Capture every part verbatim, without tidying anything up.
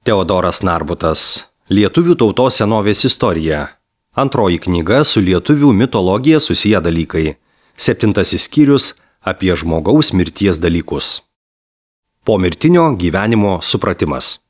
Teodoras Narbutas. Lietuvių tautos senovės istorija. Antroji knyga su lietuvių mitologija susiję dalykai. Septintasis skyrius apie žmogaus mirties dalykus. Pomirtinio gyvenimo supratimas.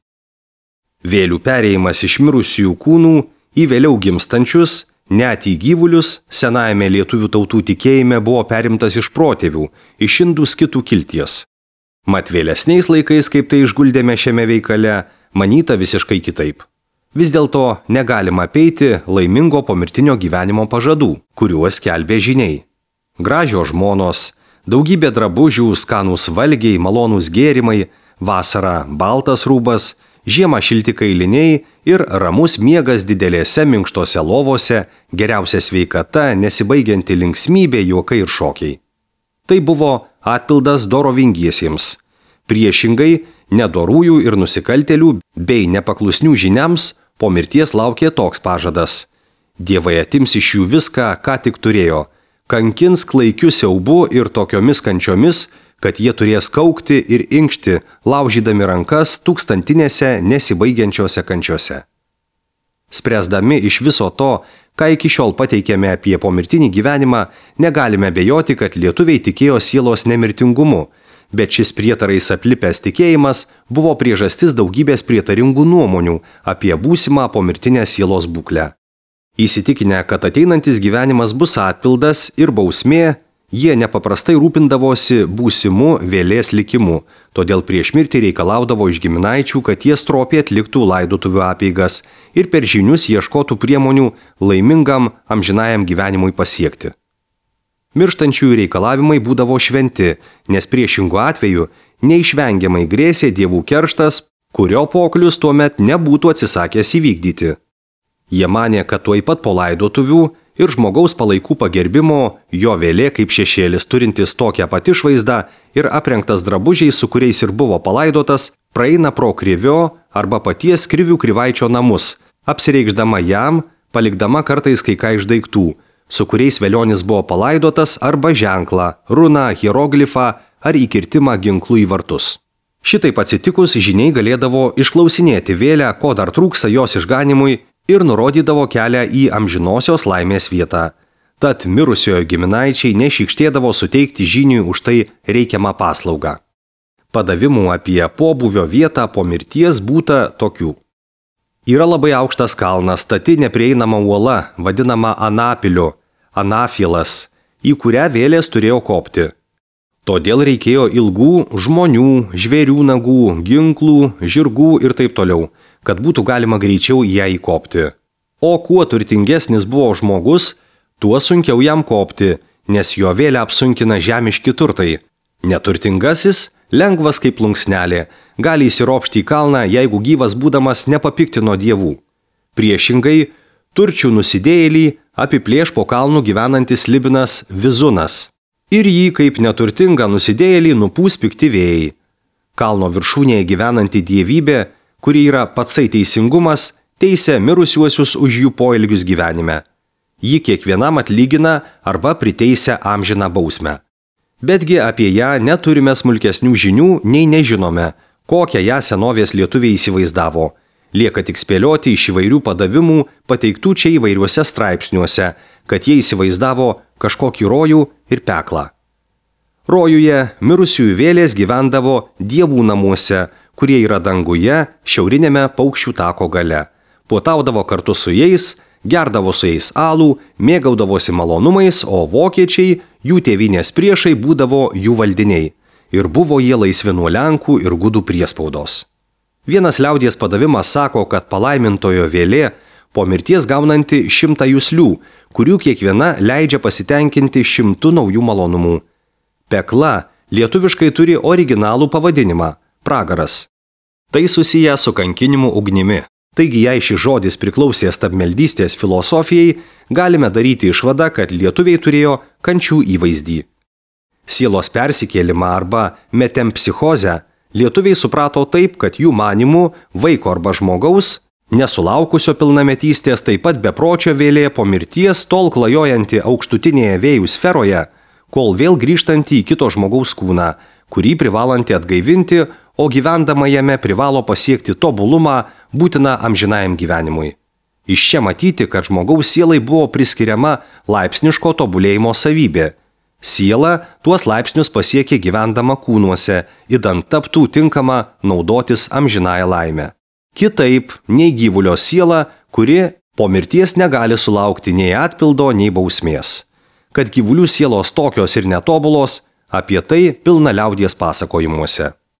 Vėlių perėjimas iš mirusiųjų kūnų į vėliau gimstančius, net į gyvulius, senajame lietuvių tautų tikėjime buvo perimtas iš protėvių, iš indų skitų kilties. Mat vėlesniais laikais, kaip tai išguldėme šiame veikale, manyta visiškai kitaip. Vis dėlto negalima apeiti laimingo pomirtinio gyvenimo pažadų, kuriuos skelbė žyniai. Gražios žmonos, daugybė drabužių, skanūs valgiai, malonūs gėrimai, vasarą baltas rūbas, žiemą šilti kailiniai ir ramus miegas didelėse minkštose lovose, geriausia sveikata, nesibaigianti linksmybė, juokai ir šokiai. Tai buvo atpildas dorovingiesiems. Priešingai, nedorųjų ir nusikaltėlių bei nepaklusnių žyniams po mirties laukė toks pažadas. Dievai atims iš jų viską, ką tik turėjo, kankins klaikiu siaubu ir tokiomis kančiomis, kad jie turės kaukti ir inkšti, laužydami rankas tūkstantinėse nesibaigiančiose kančiose. Spręsdami iš viso to, ką iki šiol pateikėme apie pomirtinį gyvenimą, negalime abejoti, kad lietuviai tikėjo sielos nemirtingumu, bet šis prietarais aplipęs tikėjimas buvo priežastis daugybės prietaringų nuomonių apie būsimą pomirtinę sielos būklę. Įsitikinę, kad ateinantis gyvenimas bus atpildas ir bausmė, jie nepaprastai rūpindavosi būsimu vėlės likimu, todėl prieš mirtį reikalaudavo iš giminaičių, kad jie stropiai atliktų laidotuvių apeigas ir per žynius ieškotų priemonių laimingam amžinajam gyvenimui pasiekti. Mirštančiųjų reikalavimai būdavo šventi, nes priešingų atveju neišvengiamai grėsė dievų kerštas, kurio poklius tuomet nebūtų atsisakęs įvykdyti. Jie manė, kad tuoj pat po laidotuvių ir žmogaus palaikų pagerbimo jo vėlė kaip šešėlis turintis tokią pat išvaizdą ir aprengtas drabužiais, su kuriais ir buvo palaidotas, praeina pro krivio arba paties krivių krivaičio namus, apsireikšdama jam, palikdama kartais kai ką iš daiktų, su kuriais velionis buvo palaidotas arba ženklą, runą, hieroglifą ar įkirtimą ginklų į vartus. Šitaip atsitikus žyniai galėdavo išklausinėti vėlę, ko dar trūksta jos išganimui ir nurodydavo kelią į amžinosios laimės vietą. Tad mirusiojo giminaičiai nešykštėdavo suteikti žyniui už tai reikiamą paslaugą. Padavimų apie pobūvio vietą po mirties būta tokių. Yra labai aukštas kalnas, stati neprieinama uola, vadinama Anapiliu, Anafilas, į kurią vėlės turėjo kopti. Todėl reikėjo ilgų žmonių, žvėrių nagų, ginklų, žirgų ir taip toliau, kad būtų galima greičiau į ją įkopti. O kuo turtingesnis buvo žmogus, tuo sunkiau jam kopti, nes jo vėlę apsunkina žemiški turtai. Neturtingasis, lengvas kaip plunksnelė, gali įsiropšti į kalną, jeigu gyvas būdamas nepapiktino dievų. Priešingai, turčių nusidėjėlį apiplėš po kalnų gyvenantis Libinas Vizunas. Ir jį kaip neturtingą nusidėjėlį nupūs pikti vėjai. Kalno viršūnėje gyvenanti dievybė, kuri yra patsai teisingumas, teisia mirusiuosius už jų poelgius gyvenime. Ji kiekvienam atlygina arba priteisia amžiną bausmę. Betgi apie ją neturime smulkesnių žinių, nei nežinome, kokią ją senovės lietuviai įsivaizdavo. Lieka tik spėlioti iš įvairių padavimų pateiktų čia įvairiuose straipsniuose, kad jie įsivaizdavo kažkokį rojų ir peklą. Rojuje mirusiųjų vėlės gyvendavo dievų namuose, kurie yra danguje, šiaurinėme paukščių tako gale. Puotaudavo kartu su jais, gerdavo su jais alų, mėgaudavosi malonumais, o vokiečiai, jų tėvynės priešai, būdavo jų valdiniai. Ir buvo jie laisvi nuo lenkų ir gudų priespaudos. Vienas liaudies padavimas sako, kad palaimintojo vėlė po mirties gaunanti šimtą juslių, kurių kiekviena leidžia pasitenkinti šimtų naujų malonumų. Pekla lietuviškai turi originalų pavadinimą – pragaras. Tai susiję su kankinimu ugnimi. Taigi, jei šis žodis priklausė stabmeldystės filosofijai, galime daryti išvadą, kad lietuviai turėjo kančių įvaizdį. Sielos persikėlimą arba metempsichozę lietuviai suprato taip, kad jų manimų vaiko arba žmogaus, nesulaukusio pilnametystės, taip pat bepročio vėlė po mirties tol klajojanti aukštutinėje vėjų sferoje, kol vėl grįžtanti į kito žmogaus kūną, kurį privalanti atgaivinti, o gyvendama jame privalo pasiekti tobulumą būtiną amžinajam gyvenimui. Iš čia matyti, kad žmogaus sielai buvo priskiriama laipsniško tobulėjimo savybė. Siela tuos laipsnius pasiekė gyvendama kūnuose, idant taptų tinkama naudotis amžinąją laimę. Kitaip nei gyvulio siela, kuri po mirties negali sulaukti nei atpildo, nei bausmės. Kad gyvulių sielos tokios ir netobulos, apie tai pilna liaudies pasakojimuose.